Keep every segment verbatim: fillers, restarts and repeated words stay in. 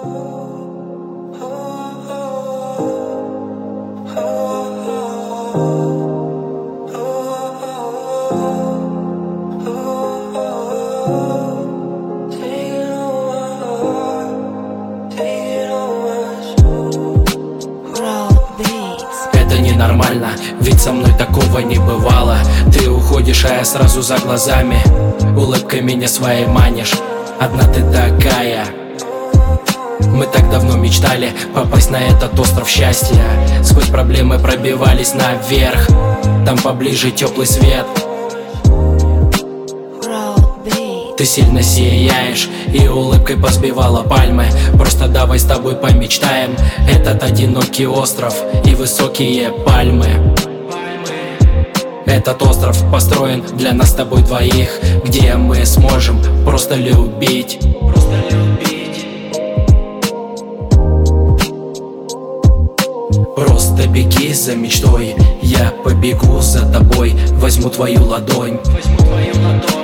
Это ненормально, ведь со мной такого не бывало. Ты уходишь, а я сразу за глазами. Улыбкой меня своей манишь, одна ты такая. Мы так давно мечтали попасть на этот остров счастья. Сквозь проблемы пробивались наверх, там поближе теплый свет. Ты сильно сияешь и улыбкой позбивала пальмы. Просто давай с тобой помечтаем. Этот одинокий остров и высокие пальмы. Этот остров построен для нас с тобой двоих, где мы сможем просто любить. Просто любить. Просто беги за мечтой, я побегу за тобой. Возьму твою ладонь. Возьму твою ладонь.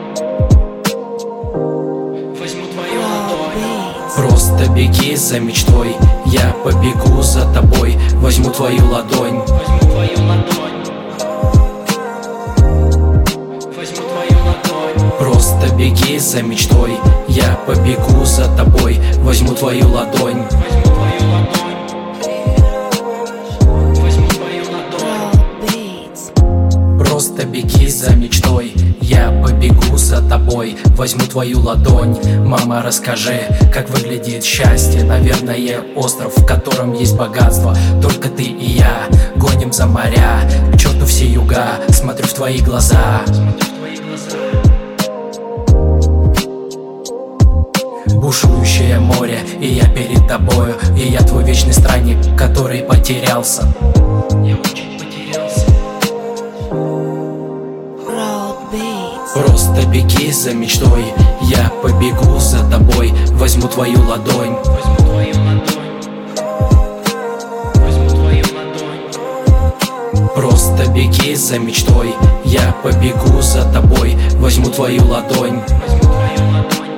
Просто беги за мечтой, я побегу за тобой. Возьму твою ладонь. Возьму твою ладонь. Возьму твою ладонь. Просто беги за мечтой, я побегу за тобой. Возьму твою ладонь. Возьму твою ладонь. Возьму твою ладонь. Просто беги за мечтой, я побегу за тобой. Возьму твою ладонь. Мама, расскажи, как выглядит счастье. Наверное, остров, в котором есть богатство. Только ты и я гоним за моря. К черту все юга, смотрю в твои глаза. Бушующее море, и я перед тобою. И я твой вечный странник, который потерялся. Я очень потерялся. Просто беги за мечтой, я побегу за тобой. Возьму твою ладонь. Возьму твою ладонь. Возьму твою ладонь. Просто беги за мечтой, я побегу за тобой. Возьму твою ладонь. Возьму твою ладонь.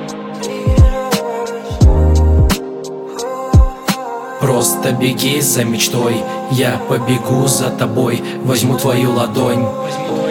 Просто беги за мечтой, я побегу за тобой. Возьму твою ладонь. Возьму